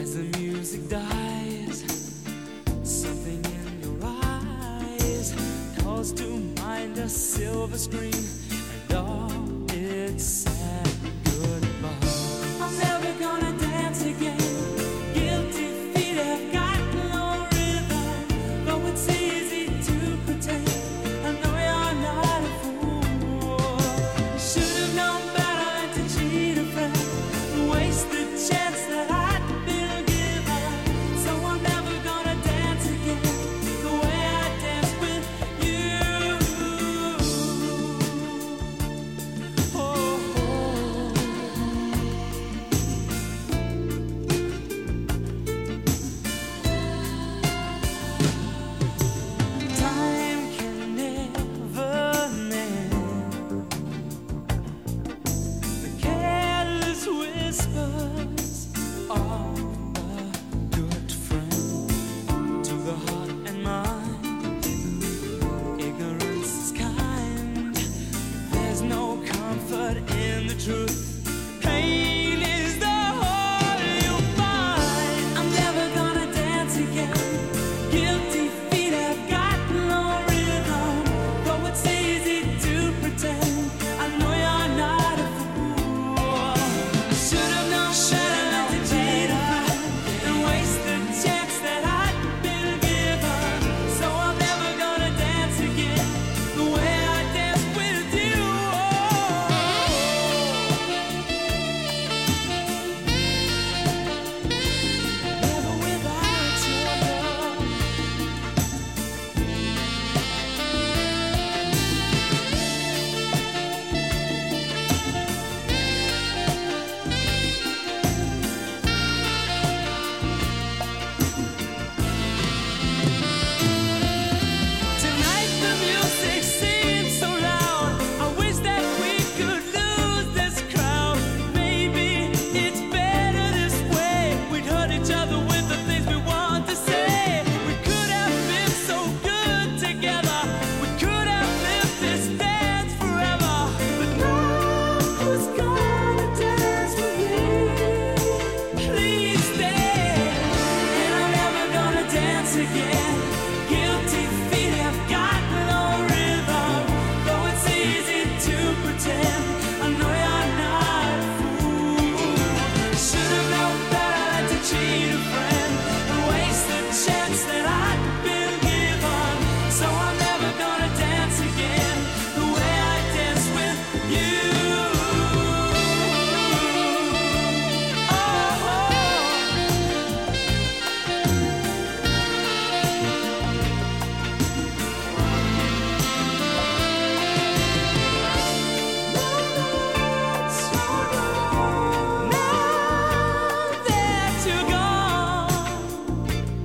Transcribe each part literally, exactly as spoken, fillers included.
As the music dies, something in your eyes calls to mind a silver screen and all its sad goodbye. I'm never gonna dance again. Guilty feet have got no rhythm, though it's easy to pretend. I know you're not a fool. You should have known better than to cheat a friend and waste the chance that I'd been given. So I'm never gonna dance again the way I danced with you. Oh, oh. Time can never mend the careless whispers of a good friend. To the heart and mind, ignorance is kind. There's no comfort in the truth. Pain is the whole you'll find. I'm never gonna dance again. Guilty feet have got no rhythm, though it's easy to pretend. I know you're not a fool. Should have known better than to cheat a friend and waste the chance that I'd been given. So I'm never gonna dance again the way I danced with you. Never without your love. Tonight the music seems so loud. I wish that we could lose this crowd. Maybe it's better this way. We'd hurt each other with the things we want to say. We could have been so good together. We could have lived this dance forever. But now who's gonna dance with me? Please stay. And I'm never gonna dance again. Guilty feet have got no rhythm, though it's easy to pretend. I know you're not a fool. Should have known better than to cheat a friend and waste the chance that I'd been given. So I'm never gonna dance again the way I danced with you. Oh. Now that you're gone,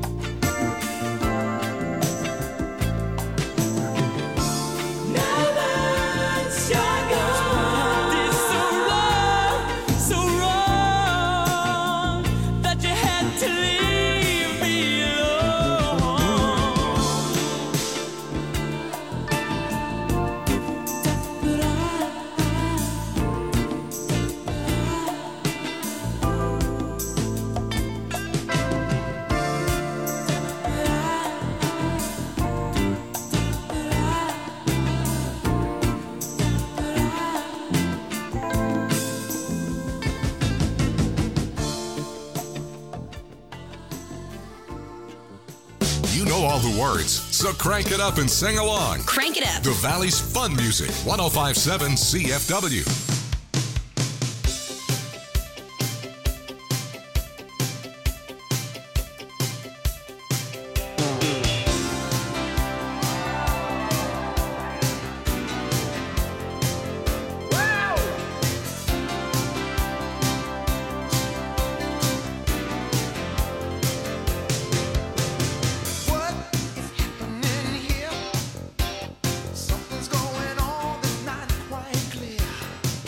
now that you're gone, it's so wrong, so wrong that you had to leave me alone. But I You know all the words, so crank it up and sing along. Crank it up. The Valley's fun music, one oh five point seven C F W. What is happening here? Something's going on that's not quite clear.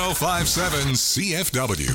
oh five point seven C F W.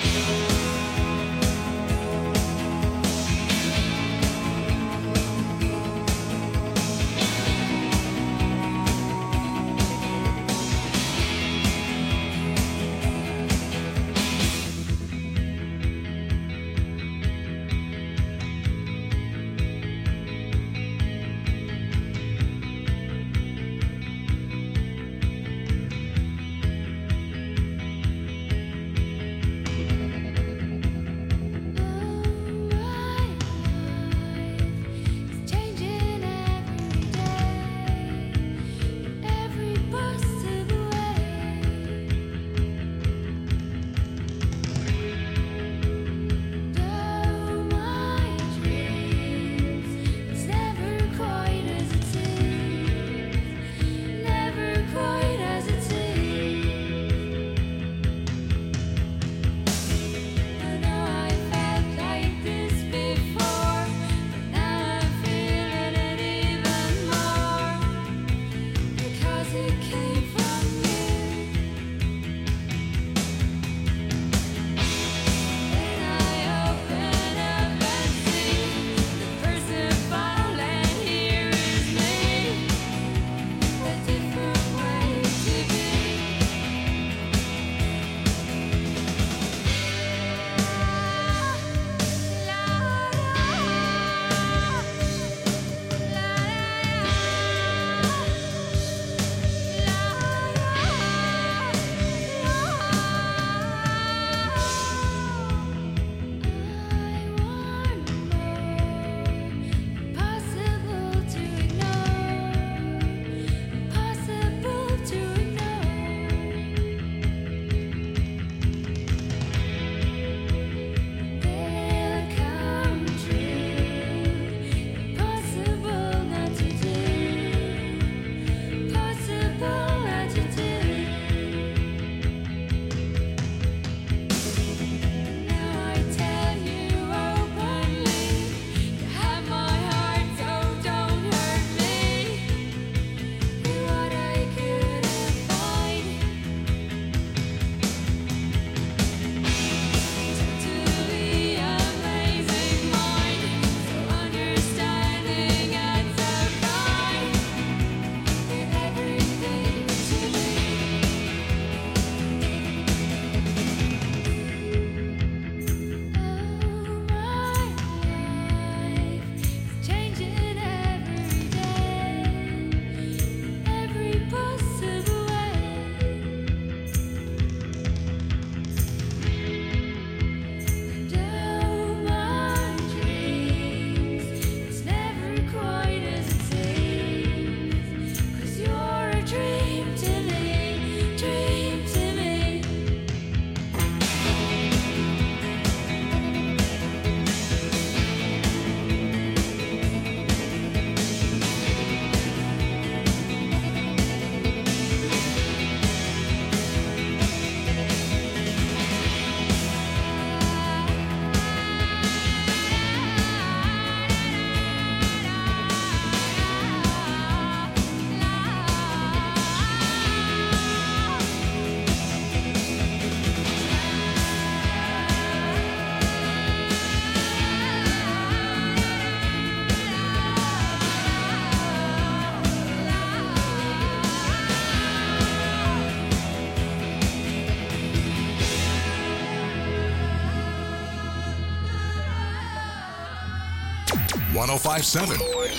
one oh five point seven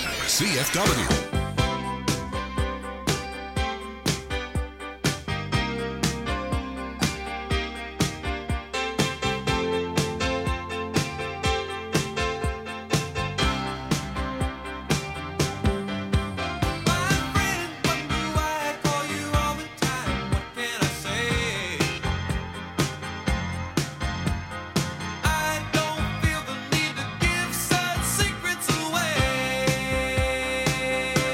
C F W. Secrets away.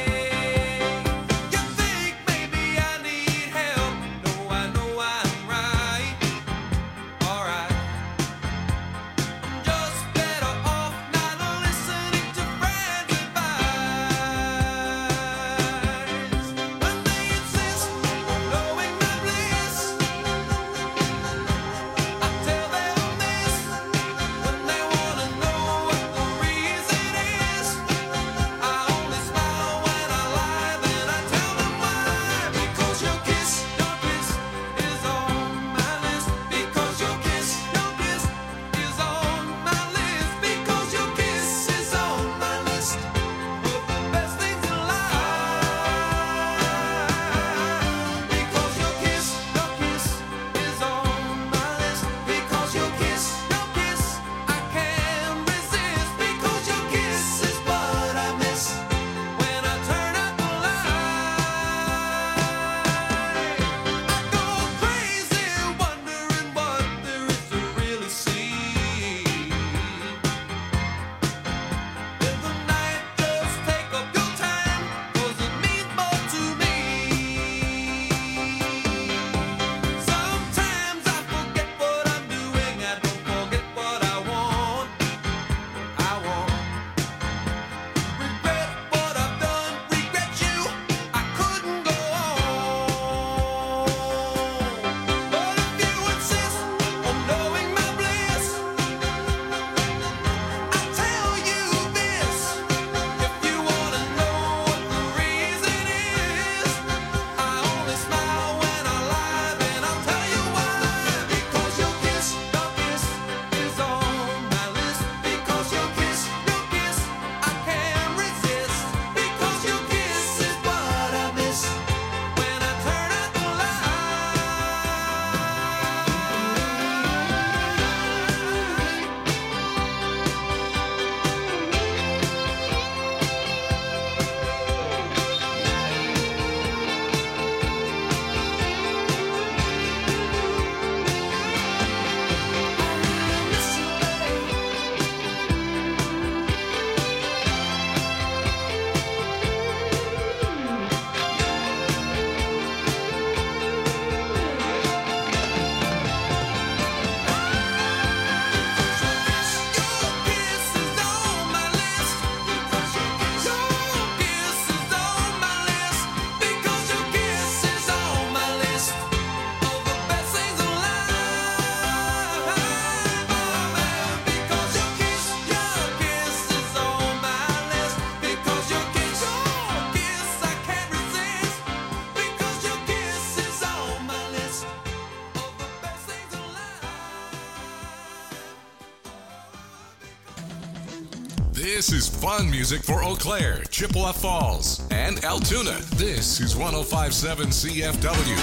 This is fun music for Eau Claire, Chippewa Falls, and Altoona. This is one oh five point seven C F W.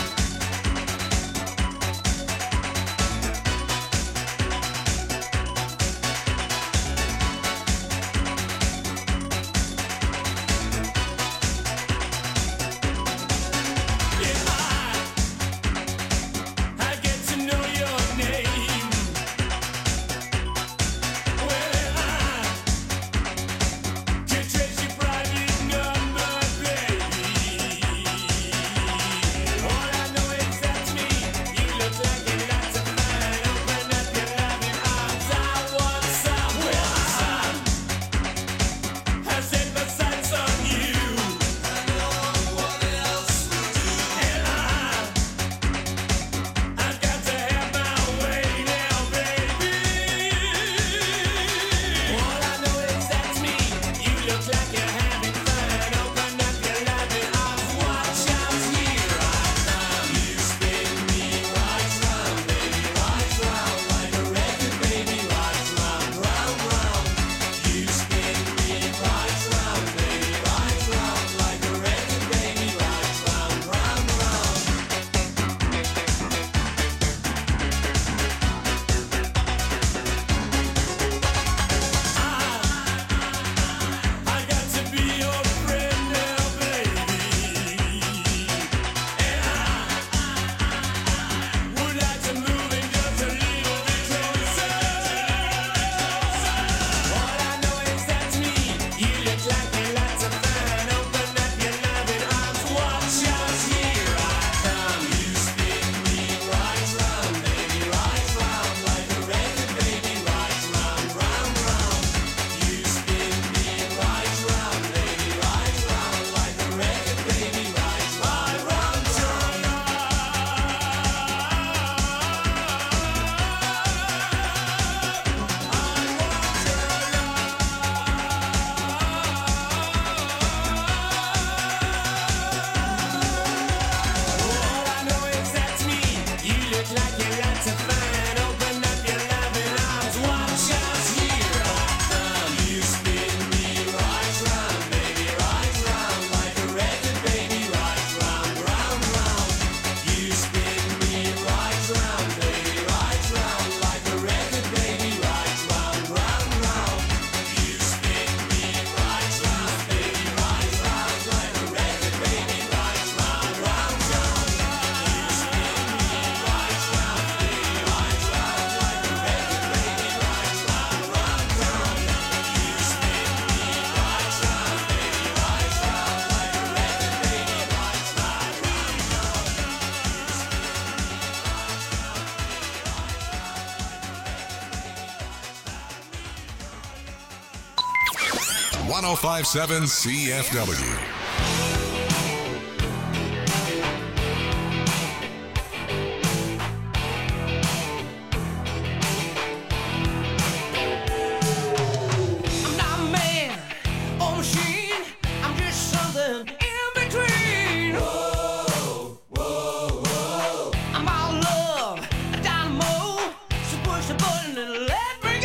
one oh five point seven C F W.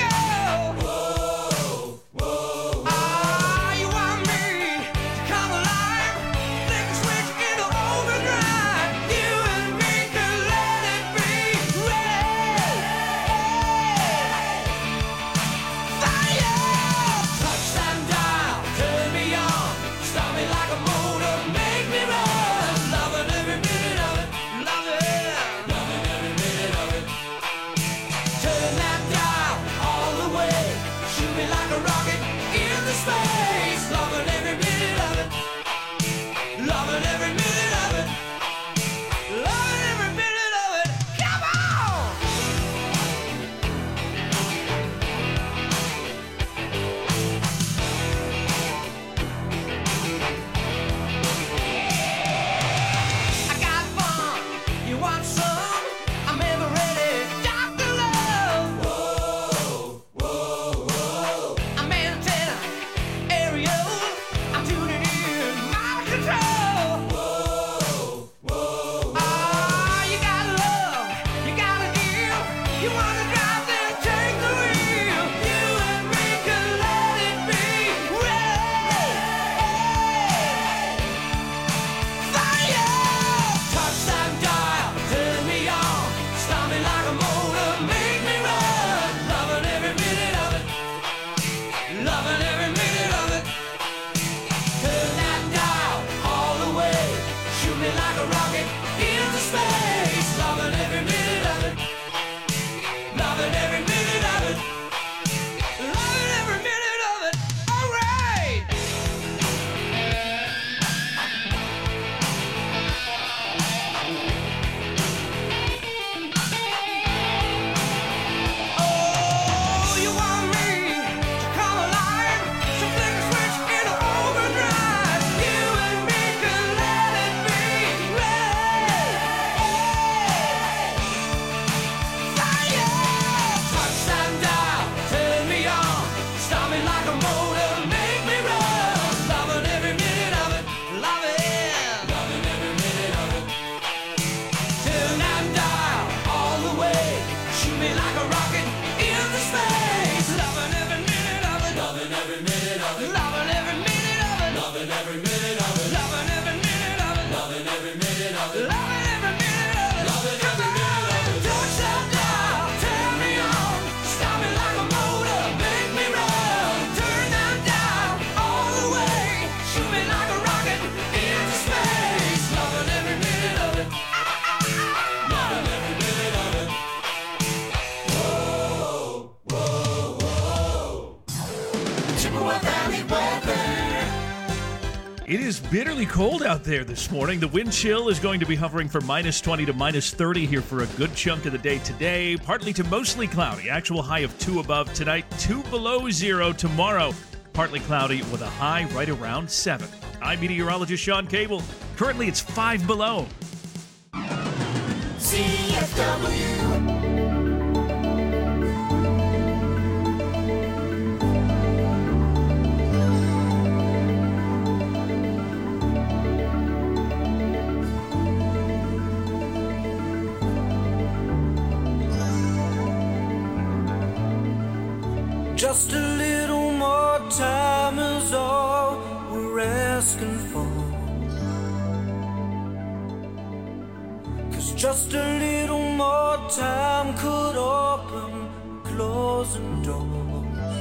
Come alive. It is bitterly cold out there this morning. The wind chill is going to be hovering from minus twenty to minus thirty here for a good chunk of the day today. Partly to mostly cloudy. Actual high of two above tonight, two below zero tomorrow. Partly cloudy with a high right around seven. I'm meteorologist Sean Cable. Currently it's five below. C F W. Just a little more time is all we're asking for. 'Cause just a little more time could open closing doors.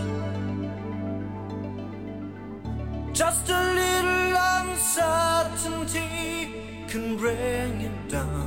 Just a little uncertainty can bring it down.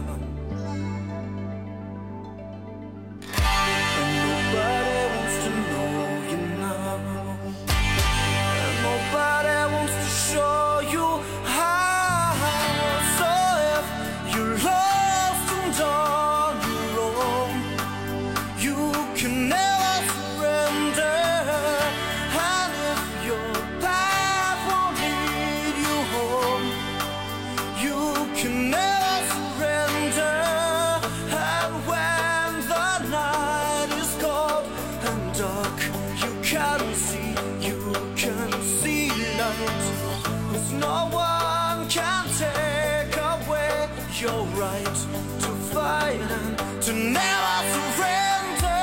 And nobody wants to know you now. And nobody wants to show you how. So if you're lost and on your own, you can never surrender. And if your path won't lead you home, you can never surrender. And when the night is cold and dark, you can see, you can see light. 'Cause no one can take away your right to fight and to never surrender.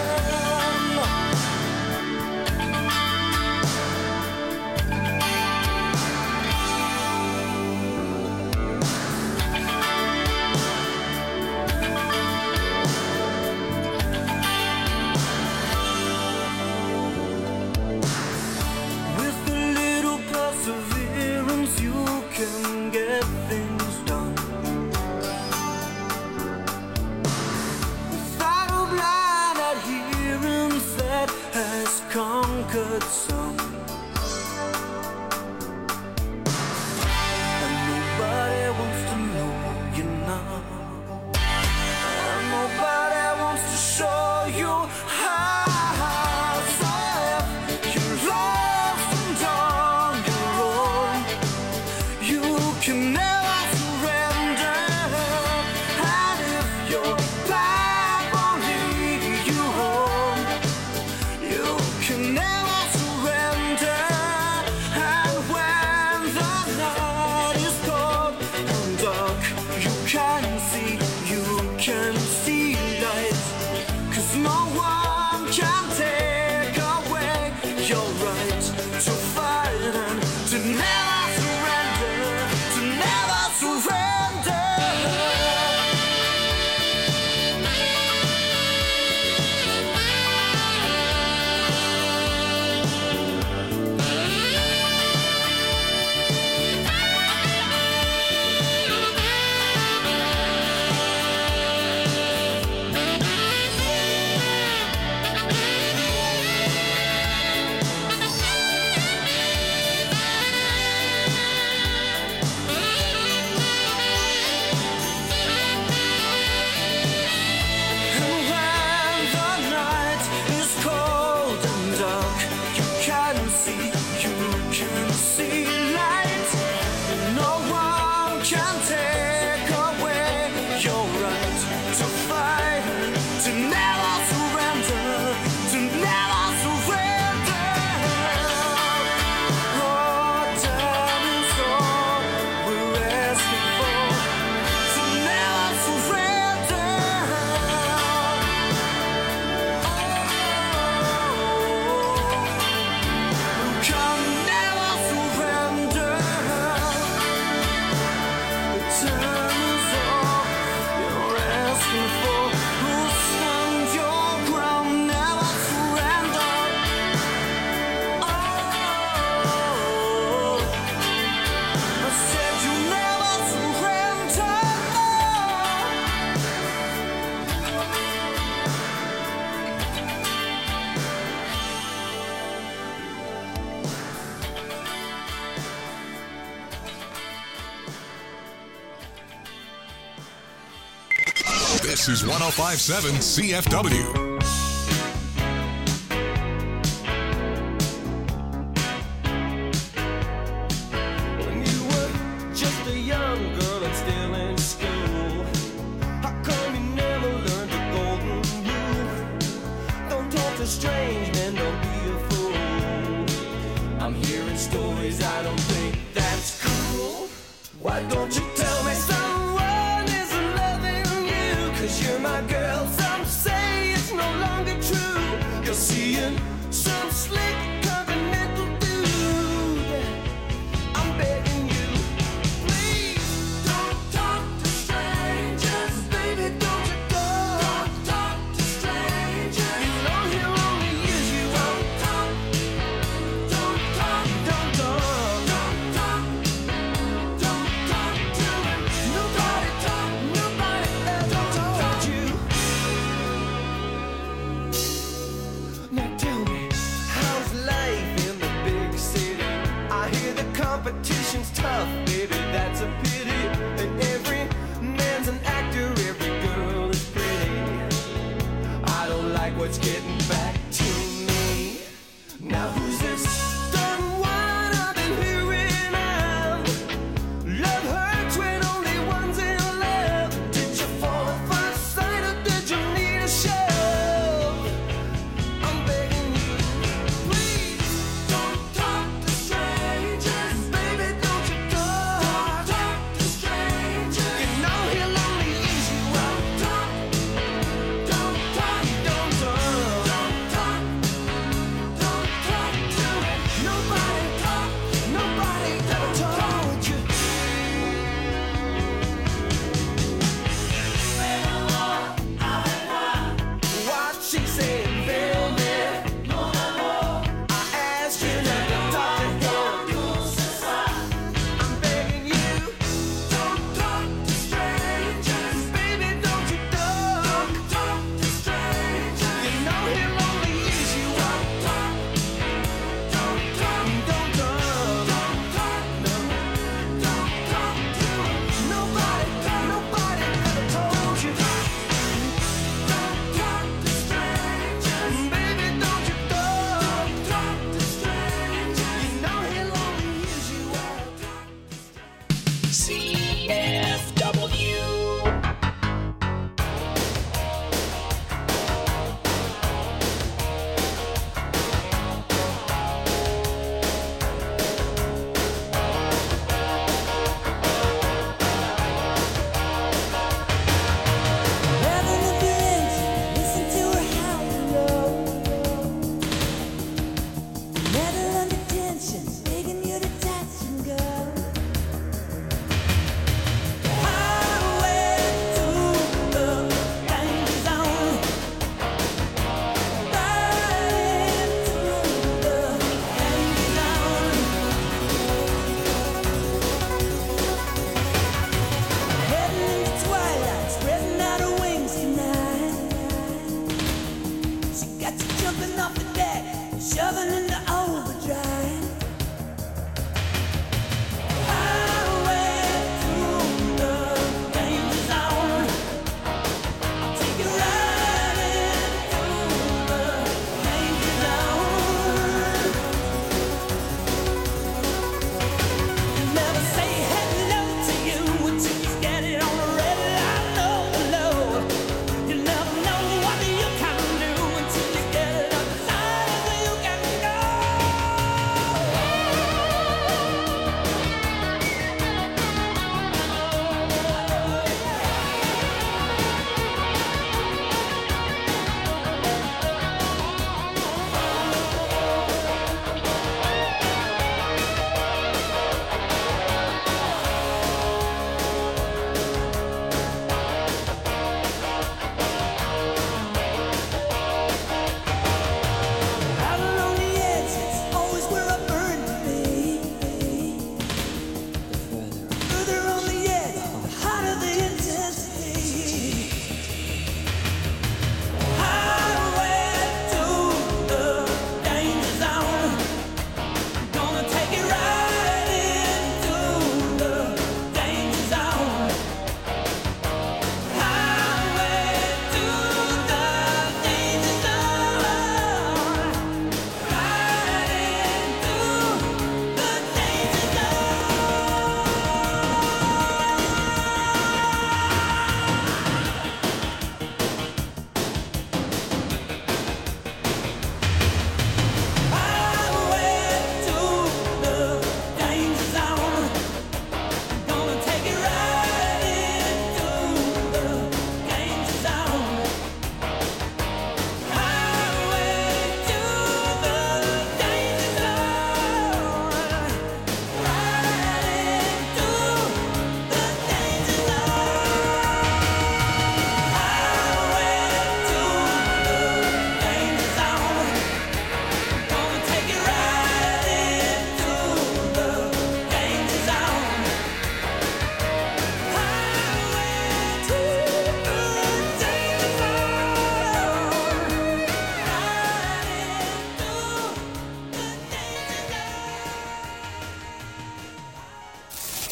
With a little perseverance, you can get things done. Without a blind adherence that has conquered some. And nobody wants to know you now. And nobody wants to show you how. So if you're lost and on your own, you can never surrender. And if your path won't lead you home, you can never surrender. This is one oh five point seven C F W. Strange men, don't be a fool. I'm hearing stories, I don't think that's cool. Why don't you tell me someone isn't loving you? Cause you're my girl, some say it's no longer true. You're seeing some slick continental dude. I'm begging you, please don't talk to strangers. Baby, don't you go. Don't talk to strangers. You know he'll only use you. Don't talk. Don't talk. Don't talk. Don't talk. Don't talk to him. Nobody talk. Nobody ever told you. Now tell me, how's life in the big city? I hear the competition's tough, baby, that's a pity. And every man's an actor, every girl is pretty. I don't like what's getting back to me. Now who's this done one I've been hearing of? Love hurts when only one's in love. Did you fall at first sight or did you need a shove? I'm begging you, please don't talk to strangers. Baby, don't you talk. Don't talk to strangers. You know he'll only use you. Don't talk. Don't talk. Don't talk. Don't talk. Don't talk to him. Nobody talk. Nobody ever told you. What she said, baby. I asked you not to talk to him. I'm begging you, don't talk to strangers. Baby, don't you talk. Don't talk to strangers. You know he'll only use you. Don't talk. Don't talk. Don't talk. Don't talk. No. Don't talk to him. Nobody, nobody ever told you. Don't talk to strangers. Baby, don't you talk. Talk to strangers. You know he'll only use you. C F W. Having a drink, listen to her howl low. Metal under tension, begging you to touch and go. Highway to the danger zone. Riding through the danger zone. Heading into twilight, spreading out her wings tonight. She got you jumping off the deck, shoving into overdrive. Highway to the danger zone. I'll take you riding through the danger zone. Never say hello to you until you get it on the red line. Low, low. You never know what you can do until you get it on the line. You can go.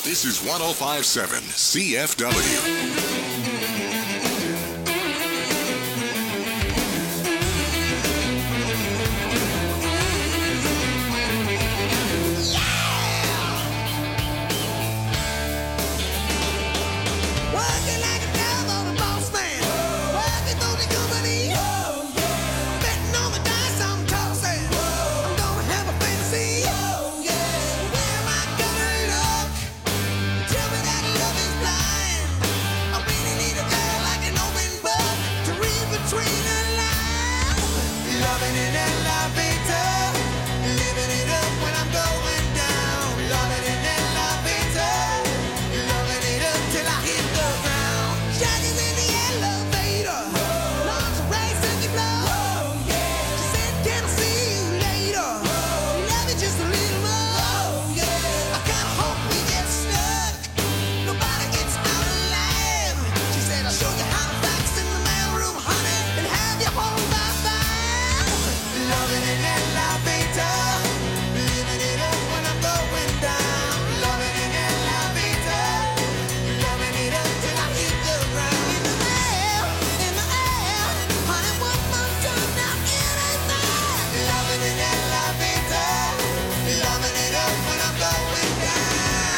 This is one oh five point seven C F W. Working like a dove on a boss man. Working for the company. Betting on the dice I'm tossing. I'm gonna have a fantasy. Where am I gonna look? Tell me that love is blind. I really need a girl like an open book to read between the lines. Loving in elevator. Living it up when I'm going down. Loving in elevator. Loving it up till I hit the ground. Shining in the elevator. Lungs race and you blow. She said, can I see you later? Love you just a little more. I kinda hope we get stuck. Nobody gets out alive. She said, I'll show you how to fax in the mailroom, honey, and have you home by five. Loving in elevator. Living it up when I'm going down. Loving in elevator. Loving it up till I hit the ground. In the air, in the air, honey, one more time now, it ain't fair. Loving in elevator. Loving it up when I'm going down.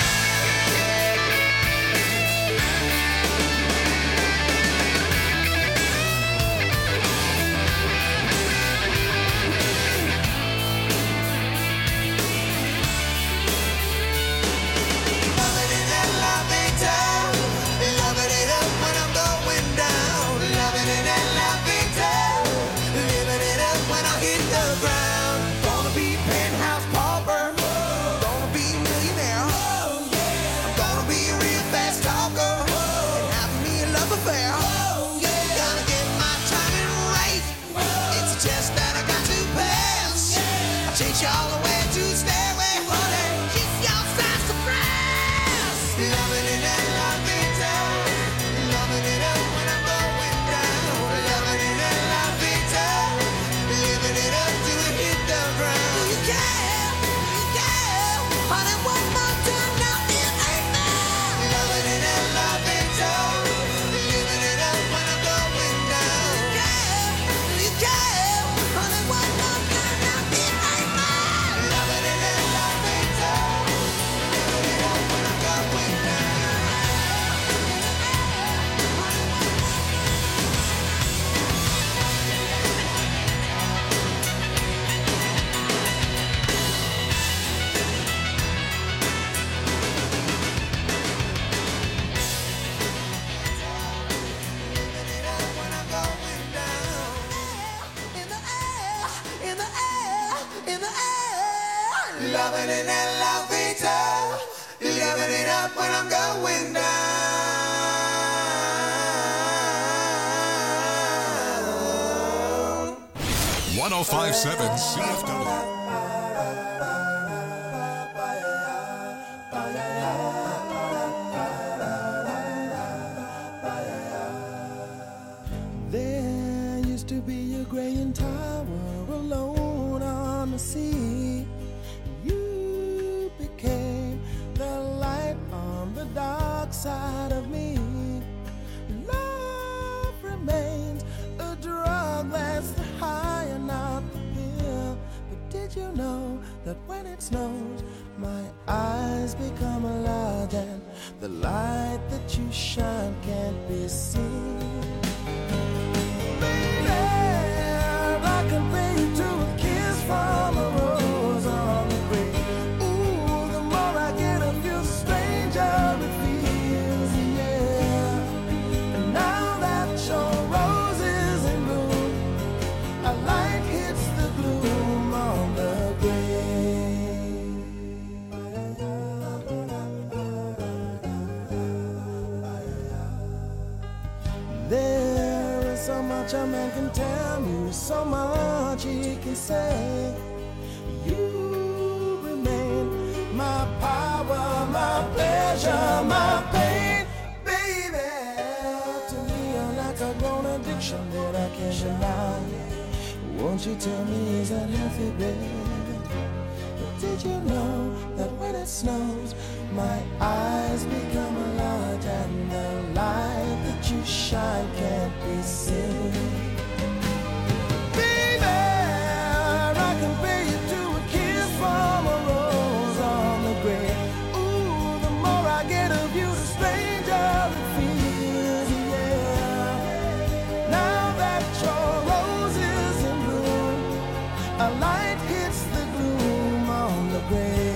Loving in elevator. Loving it up when I'm going down. Loving in elevator. Living it up when I hit the ground. Gonna be penthouse pauper. Gonna be millionaire. I'm gonna be a real fast talker. And have me a love affair. Gotta get my timing right. It's a test that I got to pass. I chase you all the way to stairway, honey. Kiss your size surprise. Loving in elevator. Loving it up when I'm going down. Loving in elevator. Living it up till we hit the ground. Do you care? Do you care? Honey, one more time now, it ain't fair. Loving in elevator. Living it up when I'm going down. Do you care? Do you care? Honey, one more time now, it ain't fair. Loving in elevator. Living it up when I'm going down. Living it up when I'm going down. In the air, in the air, in the air. Loving in elevator. Living it up when I'm going down. one oh five point seven C F W. There used to be a graying tower alone on the sea. You became the light on the dark side of me. Love remains a drug that's the high and not the pill. But did you know that when it snows, my eyes become large and the light that you shine can't be seen? I compare you to a kiss from a rose on the grave. Ooh, the more I get of you, the stranger it feels, yeah. And now that your rose is in bloom, a light hits the gloom on the grave. There is so much a man can tell me, so much he can say. You remain my power, my pleasure, my pain, baby. To me, you're like a grown addiction that I can't deny. Won't you tell me, is that healthy, baby? But did you know that when it snows, my eyes become large and the light that you shine can't be seen. Baby, I compare you to a kiss from a rose on the grave. Ooh, the more I get of you, the stranger it feels, yeah. Now that your rose is in bloom, a light hits the gloom on the grave.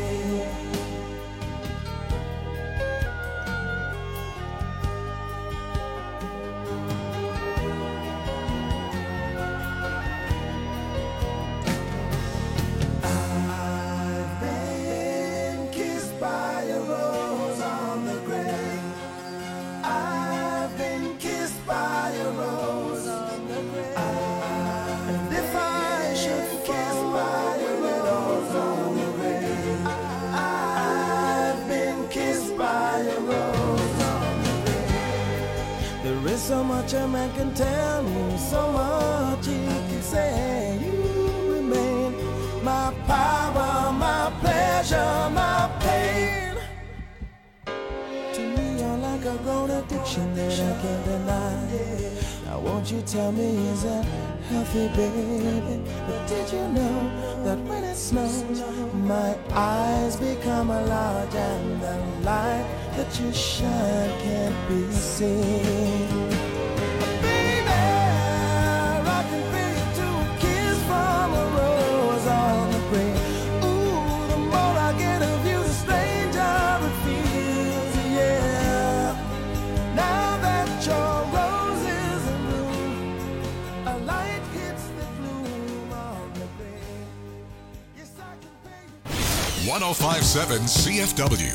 I've been kissed by a rose on the grave. I've been kissed by a rose on the grave. And if I should kiss by a rose on the grave, I've been kissed by a rose on the grave. There is so much a man can tell me, so much he can say. You remain my power, my pleasure, my pain. To me, you're like a grown addiction that I can't deny. Now, won't you tell me, is that healthy, baby? But did you know that when it snows, my eyes become large and the light that you shine can't be seen? Baby, I can feel you to a kiss from a rose on the grave. Ooh, the more I get of you, the stranger it feels, yeah. Now that your rose is in bloom, a light hits the gloom on the grave. Yes, I can pay you. one oh five point seven C F W.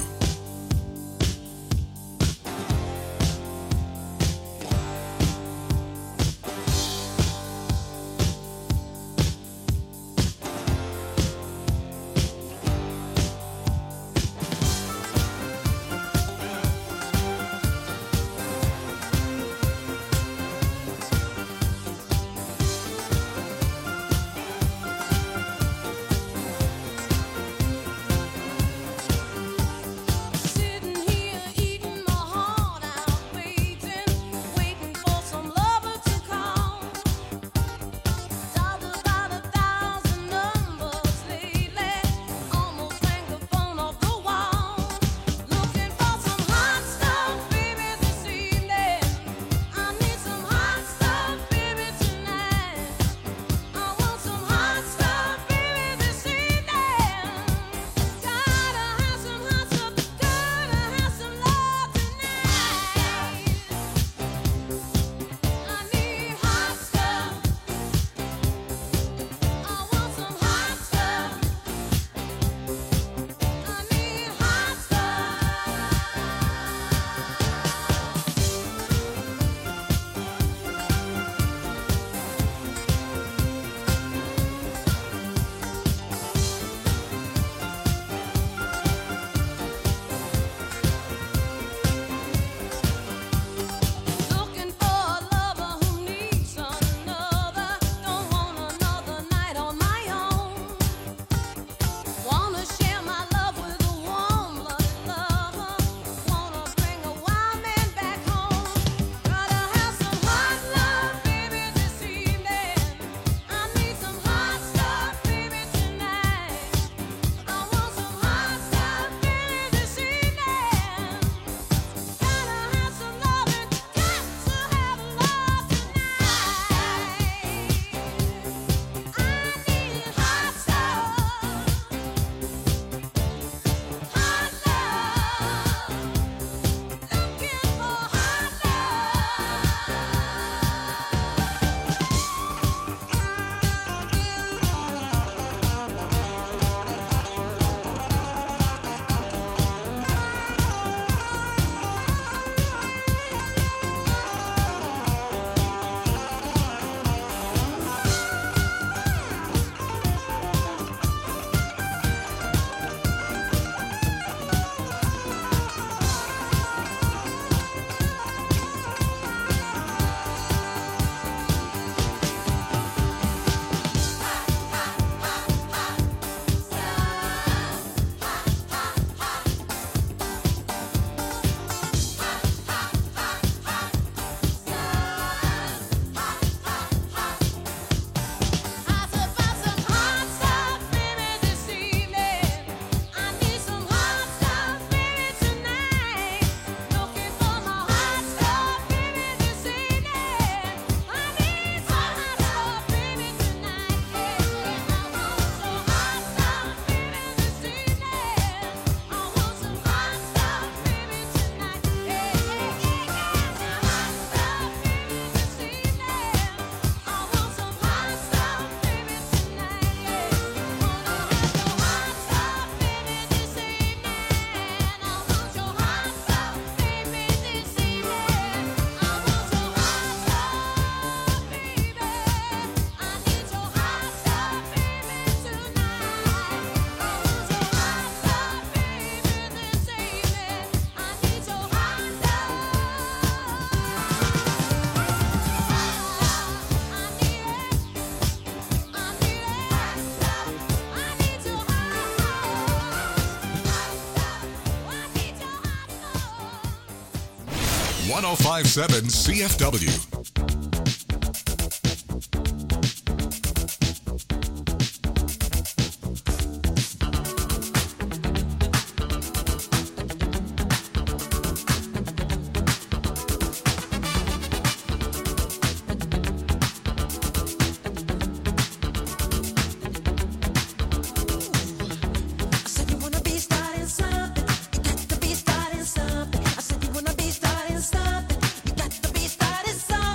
one oh five point seven C F W. I said you wanna be starting something. You got to be starting something. I said you wanna be starting something. You got to be starting something.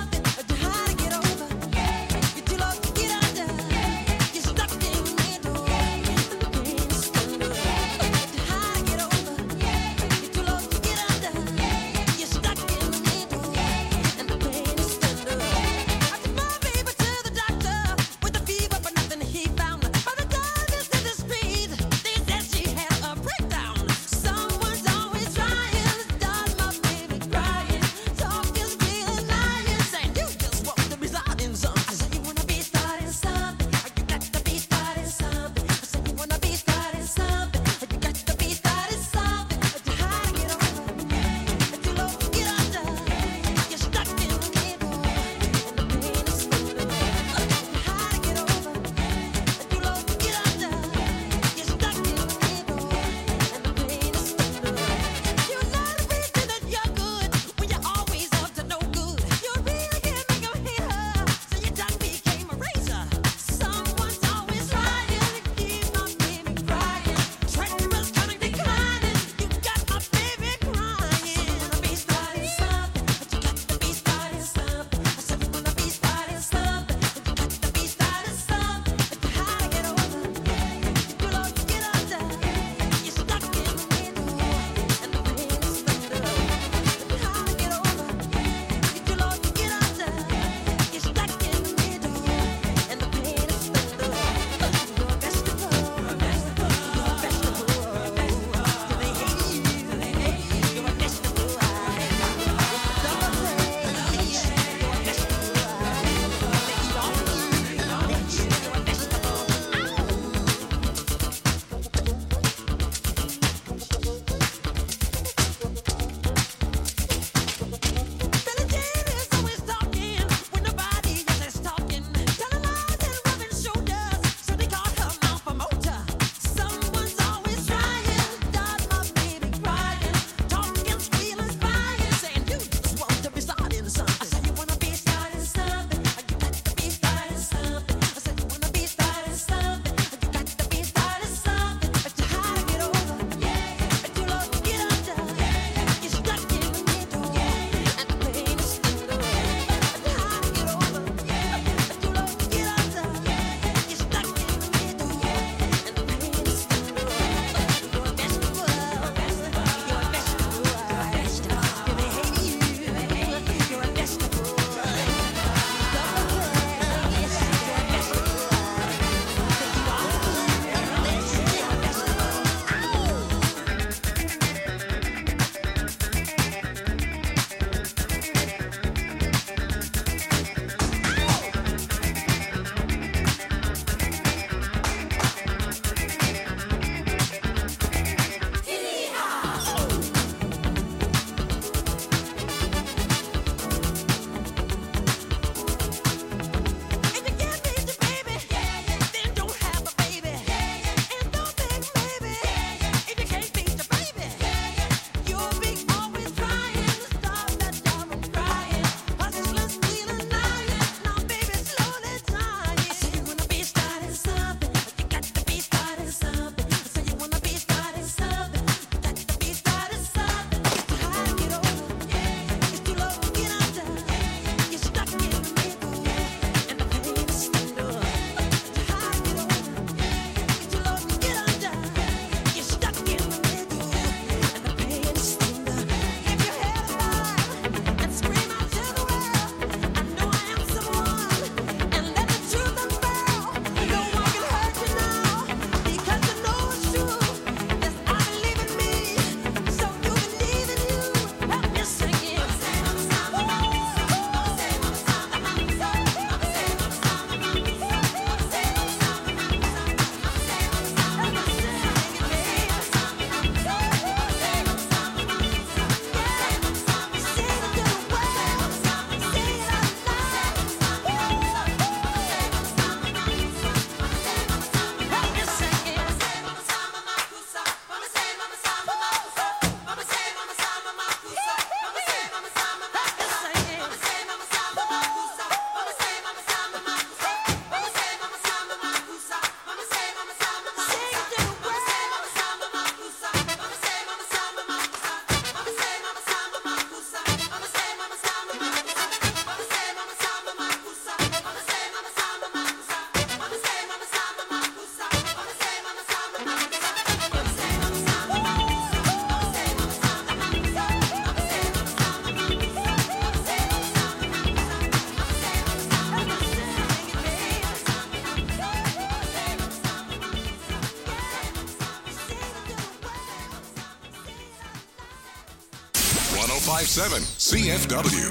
five seven C F W.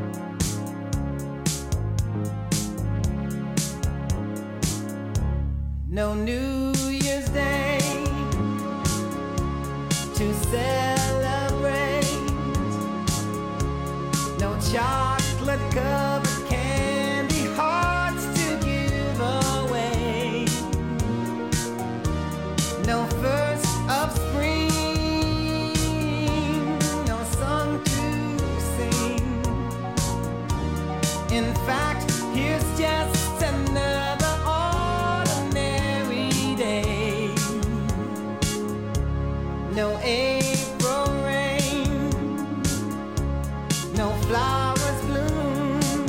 No New Year's Day to celebrate. No chocolate covered candy hearts to give away. No first of spring, no song to sing. In fact, here's just another no April rain, no flowers bloom,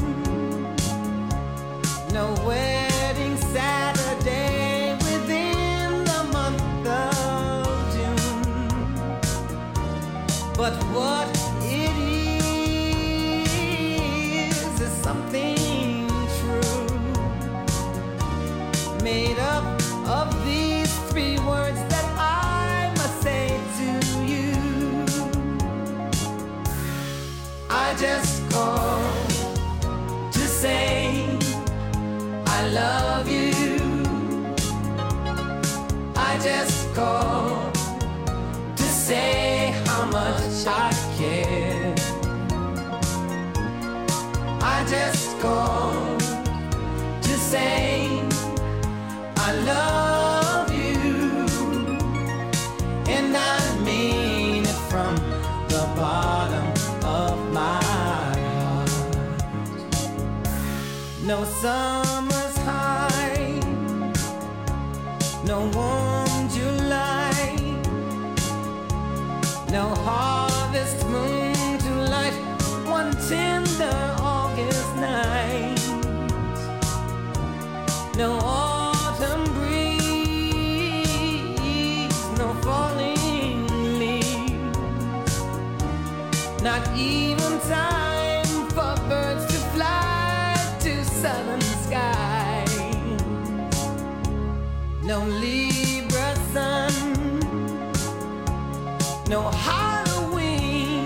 no wedding Saturday within the month of June. But what it is is something true, made up of these three words that I must say to you. I just called to say I love you. I just called to say how much I care. I just called to say I love you, and I mean it from the bottom of my heart. No summer's high, no warm July, no harvest moon to light one tender August night, no autumn breeze, no falling leaves, not even time for birds to fly to southern skies, no Libra sun, no Halloween,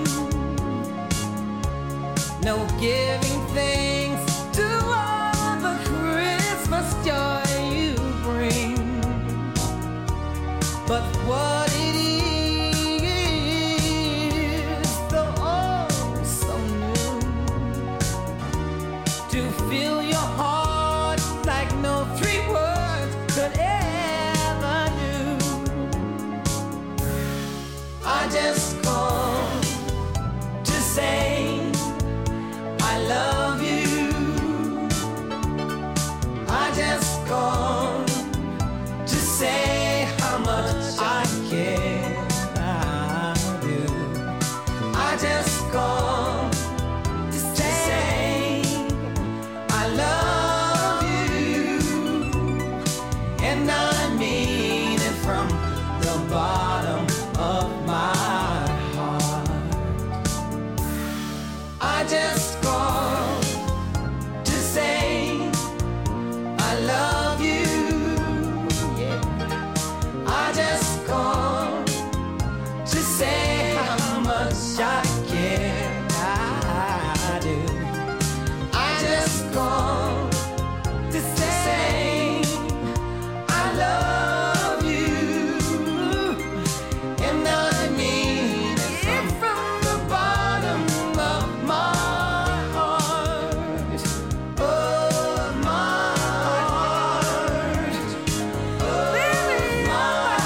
no giving thanks to all the Christmas joy you bring. But what it is, though oh so new, to fill your heart like no three words could ever do. I just called to say I love you. I just called to say how much I care. I do. I just called to say I love you, and I mean it from the bottom of my heart. I just called to say I love you. Yeah. I just called to say how much I care. I do. I just called to say I love you, and I mean it from the bottom of my heart. Oh, my heart. Oh, my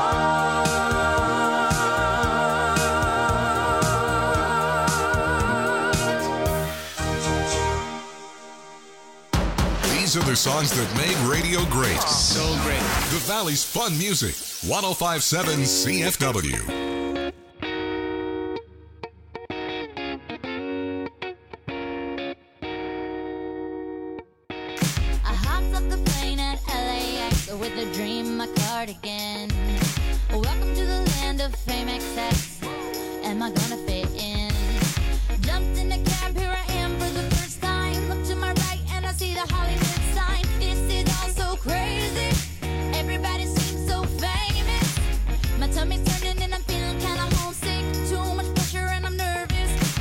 heart. These are the songs that made radio great. So great. The Valley's fun music. one oh five point seven C F W. I hopped off the plane at L A X with a dream, my cardigan. Welcome to the land of fame excess. Am I gonna fit in? Jumped in a cab, here I am for the first time. Look to my right and I see the Hollywood sign. This is all so crazy. Everybody seems so famous. My tummy's turning and I'm feeling kinda homesick. Too much pressure and I'm nervous.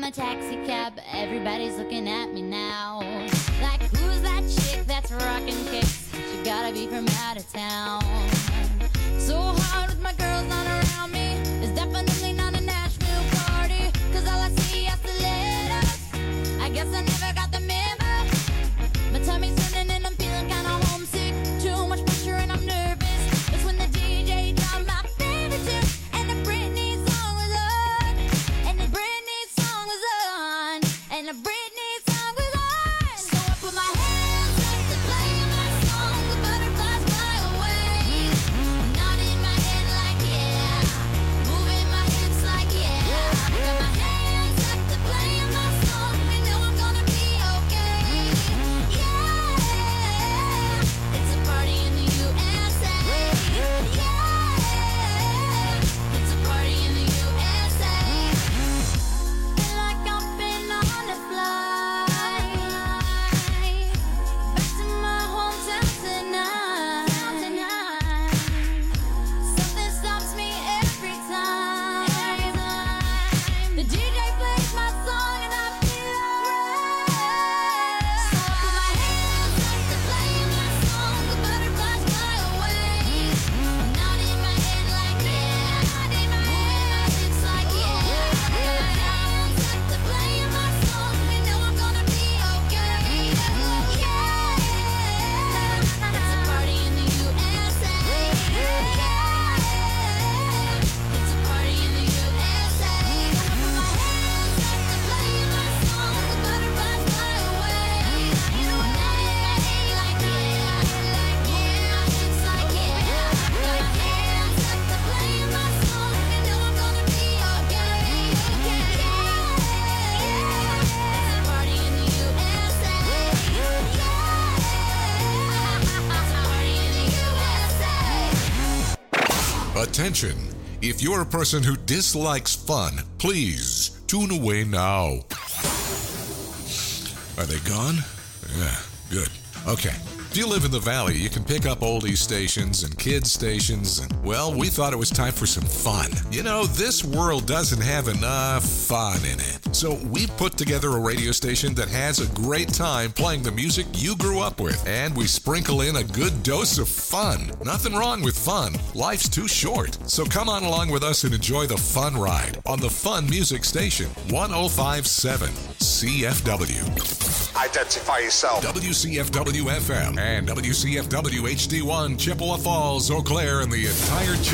a taxi cab, but everybody's looking at me now. Like, who's that chick that's rocking kicks? She gotta be from out of town. So hard with my girls on around me. It's definitely not a Nashville party, cause all I see are stilettos. I guess I never got the memo. My tummy's turning and I'm feeling kinda homesick. Too much pressure and I'm nervous. It's when the D J dropped my favorite tune, and the Britney song was on. And the Britney song was on. And the Britney song was on. So I put my hands up to play my song. The butterflies fly away. Nodding my head like yeah. Moving my hips like yeah. I got my hands up to play my song. You know I'm gonna be okay. Yeah. It's a party in the U S A. Yeah. It's a party in the U S A. Feel like I've been on a flight back to my hometown tonight. Something stops me every time. The D J plays my song and I feel alright. So I put my hands up to play my song. The butterflies fly away. Nodding my head like yeah. Moving my hips like yeah. I got my hands up to play my song. You know I'm gonna be okay. Yeah. It's a party in the U S A. Yeah. It's a party in the U S A. I put my hands up to play my song. The butterflies fly away. You know I'm nodding my head like yeah. Moving my hips like yeah. I got my hands up to play my song. You know I'm gonna be okay. Yeah. It's a party in the U S A. Yeah. It's a party in the U S A. Attention! If you're a person who dislikes fun, please tune away now. Are they gone? Yeah, good. Okay. If you live in the valley, you can pick up oldies stations and kids stations, and, well, we thought it was time for some fun. You know, this world doesn't have enough fun in it. So we've put together a radio station that has a great time playing the music you grew up with, and we sprinkle in a good dose of fun. Nothing wrong with fun. Life's too short. So come on along with us and enjoy the fun ride on the Fun Music Station, one oh five point seven C F W. Identify yourself. W C F W F M and W C F W H D one, Chippewa Falls, Eau Claire, and the entire